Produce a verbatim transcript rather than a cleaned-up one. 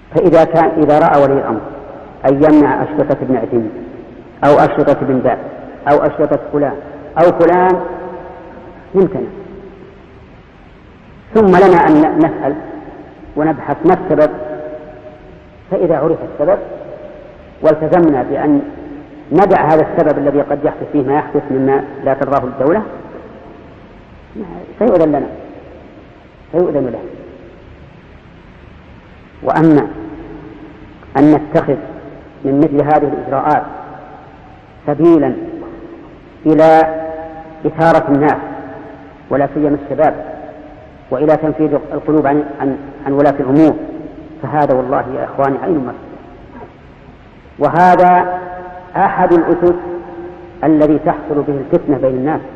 فإذا كان إذا رأى ولي الأمر أن يمنع أشرطة ابن عثيمين أو أشرطة ابن باز أو أشرطة فلان أو فلان يمكن، ثم لنا أن نسأل ونبحث ما السبب، فإذا عرف السبب والتزمنا بأن ندع هذا السبب الذي قد يحدث فيه ما يحدث مما لا ترضاه الدولة سيؤذن لنا سيؤذن له. وأما أن نتخذ من مثل هذه الإجراءات سبيلا إلى إثارة الناس ولا سيما الشباب وإلى تنفيذ القلوب عن, عن, عن ولاة الأمور، فهذا والله يا إخواني عين مسلم، وهذا أحد الأسس الذي تحصل به الفتنة بين الناس.